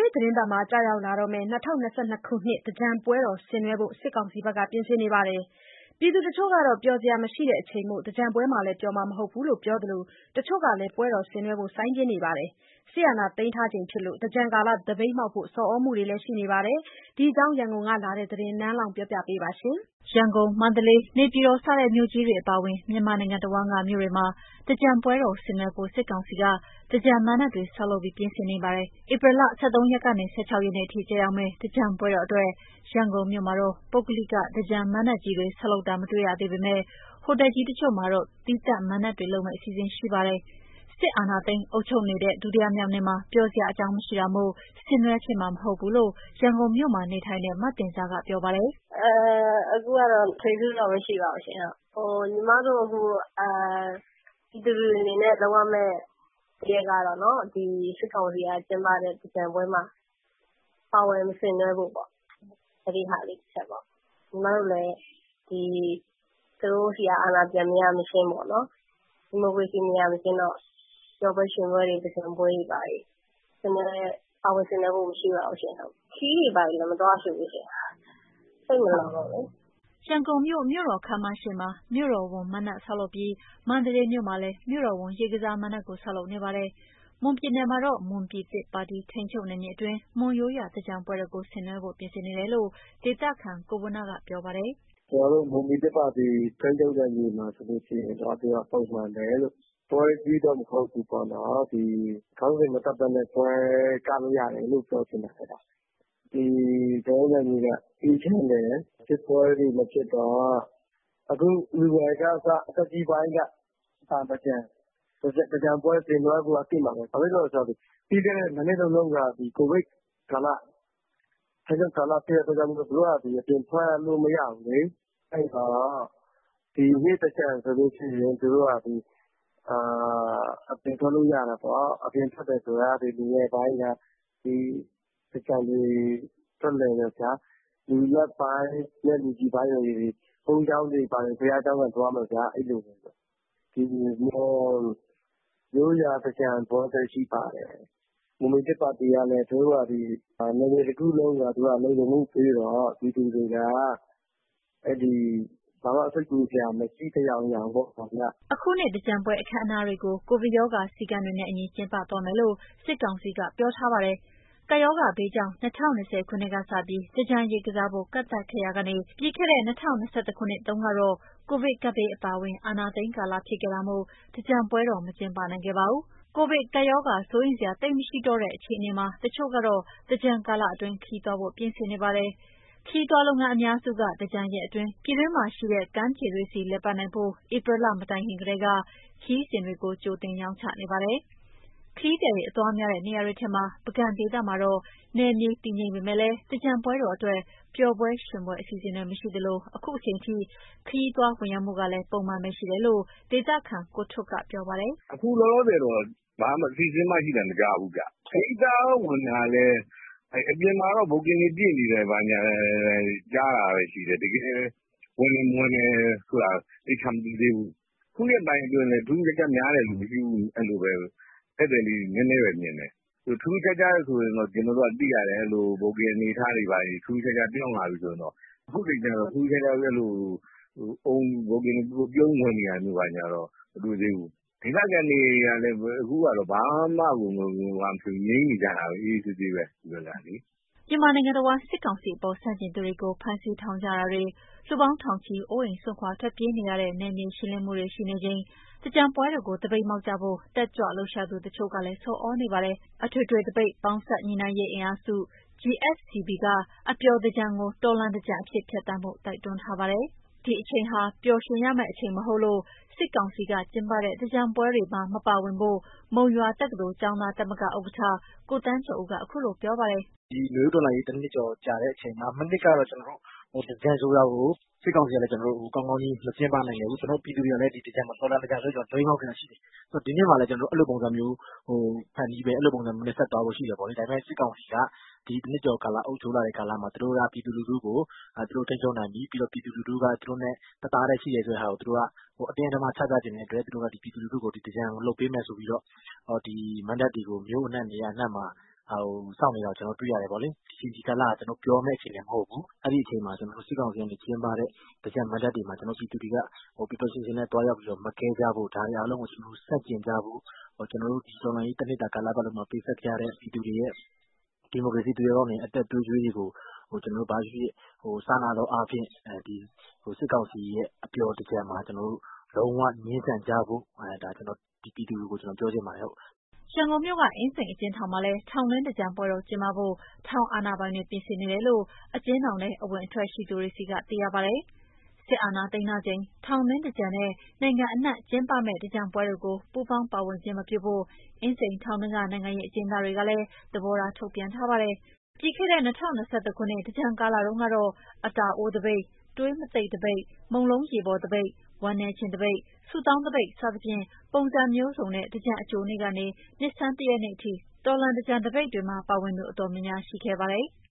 ည့်သတင်းပတ်မှာကျရောက်လာတော့မယ့် 2022 ခုနှစ်သင်္ကြန်ပွဲတော်ဆင်နွှဲဖို့ စစ်ကောင်စီက ပြင်ဆင်နေပါတယ်။ ပြည်သူတချို့ကတော့ ပျော်စရာမရှိတဲ့အချိန်မို့ သင်္ကြန်ပွဲမှာလည်း ပျော်မှာမဟုတ်ဘူးလို့ပြောသလို တချို့ကလည်း ပွဲတော်ဆင်နွှဲဖို့ စိုင်းပြင်းနေပါတယ်။ စစ်အာဏာသိမ်းထားချိန်ဖြစ်လို့ သင်္ကြန်ကာလ သပိတ်မှောက်ဖို့ ဆော်သြမှုတွေလည်းရှိနေပါတယ်။ ဒီအကြောင်း ရန်ကုန်ကလာတဲ့သတင်း နန်းလောဝ်က ပြောပြပေးပါမယ်။ ရန်ကုန်၊ မန္တလေး၊ နေပြည်တော် စတဲ့မြို့ကြီးတွေအပါအဝင် မြန်မာနိုင်ငံတဝန်းက မြို့တွေမှာ သင်္ကြန်ပွဲတော်ဆင်နွှဲဖို့ စစ်ကောင်စီက သင်္ကြန်မဏ္ဍပ်တွေဆောက်လုပ်ပြီး ပြင်ဆင်နေပါတယ်။ ဧပြီလ ၁၃ ရက်ကနေ ၁၆ ရက်နေ့အထိ ကျရောက်မယ့် သင်္ကြန်ပွဲတော်အတွက် ရန်ကုန်မြို့မှာတော့ ပုဂ္ဂလိက သင်္ကြန်မဏ္ဍပ်ကြီးတွေ ဆောက်လုပ်တာ မတွေ့ရသေးပေမယ့် ဟိုတယ်ကြီးတချို့မှာတော့ သီးသန့်မဏ္ဍပ်တွေလုပ်မယ့် အစီအစဉ်ရှိပါတယ်။ စစ်အာဏာသိမ်း အုပ်ချုပ်နေတဲ့ ဒုတိယမြောက်နေ့မှာ ပျော်စရာအကြောင်းမရှိတာမို့ ဆင်နွှဲဖြစ်မှာမဟုတ်ဘူးလို့ ရန်ကုန်မြို့မှာနေထိုင်တဲ့ မတင်ဇာကပြောပါတယ်။ “အခုကတော့ထွေထူးတော့မရှိပါဘူးရှင့်။ ညီမတို့အခုပြည်သူတွေအနေနဲ့လုပ်ရမယ့်တရက်ကတော့ဒီစစ်ကောင်စီကကျင်းပတဲ့သင်္ကြန်ပွဲမှာပါဝင်မဆင်နွှဲဖို့ပေါ့။အဲ့ဒီဟာလေးတစ်ချက်ပေါ့။ညီမတို့လည်းသူတို့ဆီကအာဏာပြန်မရမချင်းပေါ့နော်။ဒီမိုကရေစီမရမချင်းတော့ပျော်ပွဲရွှင်ပွဲတွေသင်္ကြန်ပွဲတွေပါပါဝင်ဆင်နွှဲဖို့မရှိပါဘူးရှင့်။ခရီးတွေဘာတွေလည်းမသွားချင်ဘူးရှင့်။စိတ်မလုံလို့လေ။ ” ရန်ကုန်မြို့ မြို့တော်ခန်းမရှေ့မှာ မြို့တော်ဝန်မဏ္ဍပ်ဆောက်လုပ်ပြီး မန္တလေးမြို့မှာလည်း မြို့တော်ဝန်ရေကစားမဏ္ဍပ်ကို ဆောက်လုပ်နေပါတယ်။ မွန်ပြည်နယ်မှာတော့ မွန်ပြည်သစ်ပါတီထိန်းချုပ်နယ်မြေအတွင်း မွန်ရိုးရာသင်္ကြန်ပွဲတော်ကို ဆင်နွှဲဖို့ ပြင်ဆင်နေတယ်လို့ ဒေသခံကိုဝဏ္ဏကပြောပါတယ်။ “ကျနော်တို့မွန်ပြည်သစ်ပါတီထိန်းချုပ်နယ်မြေမှာဆိုလို့ရှိရင်တော့ပုံမှန်ပဲလို့ပွဲကြီးတော့မဟုတ်ဘူးပေါ့နော်။ဒီခေါင်းစဉ်မတပ်ဘဲနဲ့ပွဲကလို့ရတယ်လို့ပြောချင်တယ်ပေါ့။ဒီကျနော်တို့နယ်မြေကအေးချမ်းတယ်။စစ်ပွဲတွေမဖြစ်တော့အခုလူငယ်ကအစအသက်ကြီးပိုင်းကသင်္ကြန်ပွဲဆင်နွှဲဖို့အသင့်ပါပဲ။ဘာဖြစ်လို့လဲဆိုတော့ပြီးခဲ့တဲ့2နှစ်လုံးကဒီကိုဗစ်ကာလထိန်းချုပ်ကာလဖြစ်တဲ့အတွက်ကြောင့်မို့လို့သူတို့ကအပြင်ထွက်လို့မရဘူးလေ။အဲ့တော့ဒီနေ့သင်္ကြန်ဆိုလို့ရှိရင်သူတို့ကအပြင်ထွက်လို့ရတာပေါ့။အပြင်ထွက်တယ်ဆိုတာလူငယ်ပိုင်းကဒီသင်္ကြန်တွေထွက်လည်တယ်ဗျာ။လူလတ်ပိုင်းနဲ့လူကြီးပိုင်းတွေဘုန်းကြီးကျောင်းတွေဘုရားကျောင်းတွေသွားမယ်ဗျာအဲ့လိုပဲ။ဒီမွန်ရိုးရာသင်္ကြန်ပွဲလည်းရှိပါတယ်။မွန်ပြည်သစ်ပါတီကလည်းသူတို့ကနယ်မြေတစ်ခုလုံးကသူကလုံခြုံမှုပေးတော့ပြည်သူတွေကအဲ့ဒီဘာမှစိတ်ပူစရာမရှိသယောင်ယောင်ပေါ့ဗျာ။ ” အခုနှစ်သင်္ကြန်ပွဲအခမ်းအနားတွေကို ကိုဗစ်ရောဂါစည်းကမ်းတွေနဲ့အညီကျင်းပသွားမယ်လို့ စစ်ကောင်စီကပြောထားပါတယ်။ ကပ်ရောဂါဘေးကြောင့် 2020 ခုနှစ်ကစပြီး သင်္ကြန်ရေကစားဖို့ကန့်သတ်ခဲ့ရာကနေ ပြီးခဲ့တဲ့ 2021 ခုနှစ်တုန်းကတော့ ကိုဗစ်ကပ်ဘေးအပါအဝင် အာဏာသိမ်းကာလဖြစ်ခဲ့တာမို့ သင်္ကြန်ပွဲတော်မကျင်းပနိုင်ခဲ့ပါဘူး။ ကိုဗစ်ကပ်ရောဂါစိုးရိမ်စရာသိပ်မရှိတော့တဲ့အခြေအနေမှာ တချို့ကတော့ သင်္ကြန်ကာလအတွင်း ခရီးသွားဖို့ပြင်ဆင်နေပါတယ်။ ခရီးသွားလုပ်ငန်းအများစုက သင်္ကြန်ရက်အတွင်း ပြည်တွင်းမှာရှိတဲ့ ကမ်းခြေတွေဆီလည်ပတ်နိုင်ဖို့ ဧပြီလမတိုင်ခင်ကတည်းက ခရီးစဉ်တွေကို ကြိုတင်ရောင်းချနေပါတယ်။ ခရီးသည်တွေအသွားများတဲ့နေရာတွေထဲမှာ ပုဂံဒေသမှာတော့ နယ်မြေတည်ငြိမ်ပေမယ့် သင်္ကြန်ပွဲတော်အတွက် ပျော်ပွဲရွှင်ပွဲအစီအစဉ်တွေမရှိသလို အခုချိန်ထိ ခရီးသွားဝင်ရောက်မှုကလည်း ပုံမှန်ပဲရှိတယ်လို့ ဒေသခံကိုထွဋ်ကပြောပါတယ်။ “အခုလောလောဆယ်တော့ဘာမှအစီအစဉ်မှရှိတာမကြားဘူးဗျ။ခရီးသွားဝင်တာလည်းအပြင်မှာတော့ booking တွေပြည့်နေတယ်ဘာညာကြားတာပဲရှိတယ်။တကယ်ဝင်တယ်မဝင်တယ်ဆိုတာသေချာမသိသေးဘူး။ခုရက်ပိုင်းအတွင်းလည်းထူးထူးခြားခြားများတယ်လို့မရှိဘူးအဲ့လိုပဲဧည့်သည်လေးနည်းနည်းပဲမြင်တယ်။ထူးထူးခြားခြားဆိုရင်တော့ကျနော်တို့ကသိရတယ်အဲ့လို booking အနေအထားတွေဘာတွေထူးထူးခြားခြားပြောင်းလာပြီဆိုရင်တော့အခုချိန်ကျတော့ထူးထူးခြားခြားအဲ့လိုbooking တွေပြုံးဝင်နေတာမျိုးဘာညာတော့မတွေ့သေးဘူး။ဒေသခံတွေကလည်းအခုကတော့ဘာမှကိုငြိမ်နေကြတာပဲအေးအေးဆေးဆေးပဲဒီဘက်ကလေ။ ” မြန်မာနိုင်ငံတဝန်း စစ်ကောင်စီအပေါ်ဆန့်ကျင်သူတွေကို ဖမ်းဆီးထောင်ချတာတွေ လူပေါင်းထောင်ချီ အိုးအိမ်စွန့်ခွာထွက်ပြေးနေရတဲ့ နယ်မြေရှင်းလင်းမှုတွေရှိနေချိန် သင်္ကြန်ပွဲတော်ကို သပိတ်မှောက်ကြဖို့ တက်ကြွလှုပ်ရှားသူတချို့ကလည်း ဆော်သြနေပါတယ်။ အထွေထွေသပိတ်ပေါင်းစပ်ညှိနှိုင်းရေးအင်အားစု GSCB က အပျော်သင်္ကြန်ကို တော်လှန်သင်္ကြန်အဖြစ်ဖြတ်သန်းဖို့ တိုက်တွန်းထားပါတယ်။ ဒီအချိန်ဟာ ပျော်ရွှင်ရမယ့်အချိန်မဟုတ်လို့ စစ်ကောင်စီကကျင်းပတဲ့ သင်္ကြန်ပွဲတွေမှာမပါဝင်ဖို့ မုံရွာတက္ကသိုလ်ကျောင်းသားသမဂ္ဂဥက္ကဋ္ဌ ကိုသန်းကျော်ဦးက ခုလိုပြောပါတယ်။ “ဒီနွေဦးတော်လှန်ရေး1နှစ်ကျော်ကြာတဲ့အချိန်မှာမနှစ်ကတော့ကျနော်တို့သင်္ကြန်ဆိုတာကိုစစ်ကောင်စီကလည်းကျနော်တို့ကောင်းကောင်းကြီးမကျင်းပနိုင်ခဲ့ဘူး။ကျနော်တို့ပြည်သူတွေကလည်းဒီသင်္ကြန်မှာတော်လှန်သင်္ကြန်ဆိုပြီးသပိတ်မှောက်ခဲ့တာရှိတယ်။ဒီနှစ်မှာလည်းကျနော်တို့အဲ့လိုပုံစံမျိုးဖန်တီးမယ်အဲ့လိုပုံစံမျိုးနဲ့ဆက်သွားဖို့ရှိတယ်ပေါ့လေ။ဒါပေမယ့်စစ်ကောင်စီကဒီ1နှစ်ကျော်ကာလအုပ်ချုပ်လာတဲ့ကာလမှာသူတို့ကပြည်သူလူထုကိုသူတို့ထိန်းချုပ်နိုင်ပြီ။ပြီးတော့ပြည်သူလူထုကသူတို့နဲ့တသားတည်းရှိတယ်ဆိုတဲ့ဟာကိုသူတို့ကအတင်းအဓမ္မချပြချင်တဲ့အတွက်သူတို့ကဒီပြည်သူလူထုကိုဒီသင်္ကြန်ကိုလုပ်ပေးမယ်ဆိုပြီးတော့ဒီမဏ္ဍပ်တွေကိုမြို့အနှံ့နေရာအနှံ့မှာစောင့်နေတာကိုတွေ့ရတယ်ပေါ့လေ။ဒီကာလကပြောမယ့်အချိန်လည်းမဟုတ်ဘူး။အဲ့ဒီအချိန်မှာစစ်ကောင်စီကနေကျင်းပတဲ့သင်္ကြန်မဏ္ဍပ်တွေမှာပြည်သူတွေကပျော်ပျော်ရွှင်ရွှင်နဲ့သွားရောက်ပြီးတော့မကဲကြဖို့ဒါတွေအားလုံးကိုဆန့်ကျင်ကြဖို့ဒီတော်လှန်ရေးတစ်နှစ်တာကာလပတ်လုံးမှာပေးဆပ်ခဲ့ရတဲ့ပြည်သူတွေရဲ့ဒီမိုကရေစီသူရဲကောင်းတွေအသက်သွေးကြွေးတွေကိုဘာဖြစ်ဖြစ်စာနာသောအားဖြင့်ဒီစစ်ကောင်စီရဲ့အပျော်သင်္ကြန်မှာလုံးဝငြင်းဆန်ကြဖို့ဒီပြည်သူတွေကိုပြောချင်ပါတယ်ဟုတ်ရန်ကုန်မြို့ကအင်းစိန်အကျဉ်းထောင်မှာလည်းထောင်တွင်းသင်္ကြန်ပွဲတော်ကျင်းပဖို့ထောင်အာဏာပိုင်တွေပြင်ဆင်နေတယ်လို့အကျဉ်းထောင်ထဲအဝင်အထွက်ရှိသူတွေဆီကသိရပါတယ်။စစ်အာဏာသိမ်းထားချိန်ထောင်တွင်းသင်္ကြန်နဲ့နိုင်ငံအနှံ့ကျင်းပမယ့်သင်္ကြန်ပွဲတွေကိုပူးပေါင်းပါဝင်ခြင်းမပြုဖို့အင်းစိန်ထောင်တွင်းကနိုင်ငံရေးအကျဉ်းသားတွေကလည်းသဘောထားထုတ်ပြန်ထားပါတယ်။ပြီးခဲ့တဲ့2021ခုနှစ်သင်္ကြန်ကာလတုန်းကတော့အတာအိုးသပိတ်၊သွေးမတိတ်သပိတ်၊မုန့်လုံးရေပေါ်သပိတ်၊ဝမ်းနည်းခြင်းသပိတ်၊ဆုတောင်းသပိတ်စသဖြင့်ပုံစံမျိုးစုံနဲ့သင်္ကြန်အကြိုနေ့ကနေနှစ်ဆန်း1ရက်နေ့အထိတော်လှန်သင်္ကြန်သပိတ်တွေမှာပါဝင်သူအတော်များများရှိခဲ့ပါတယ်။